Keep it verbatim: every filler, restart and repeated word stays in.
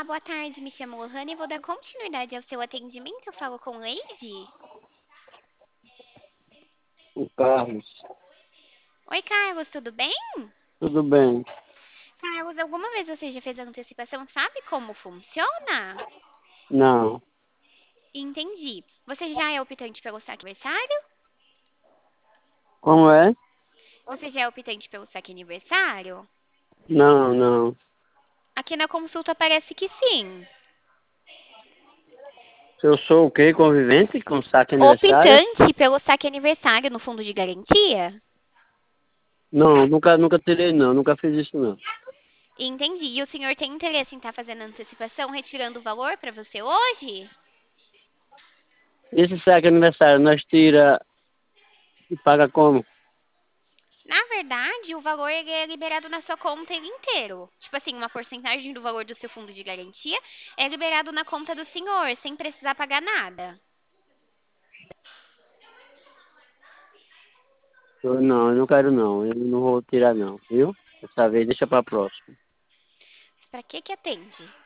boa tarde. Me chamo Lohane e vou dar continuidade ao seu atendimento. Eu falo com Leide. O Carlos. Oi, Carlos, tudo bem? Tudo bem. Carlos, alguma vez você já fez a antecipação? Sabe como funciona? Não. Entendi. Você já é optante pelo saque aniversário? Como é? Você já é optante pelo saque aniversário? Não, não. Aqui na consulta parece que sim. Eu sou o quê? Convivente com saque aniversário? Optante pelo saque aniversário no fundo de garantia? Não, nunca, nunca tirei não. Nunca fiz isso não. Entendi. E o senhor tem interesse em estar fazendo a antecipação, retirando o valor para você hoje? Esse saque aniversário nós tira e paga como? Na verdade, o valor ele é liberado na sua conta ele inteiro. Tipo assim, uma porcentagem do valor do seu fundo de garantia é liberado na conta do senhor, sem precisar pagar nada. Eu, não, eu não quero não. Eu não vou tirar não, viu? Dessa vez deixa pra próxima. Pra que que atende?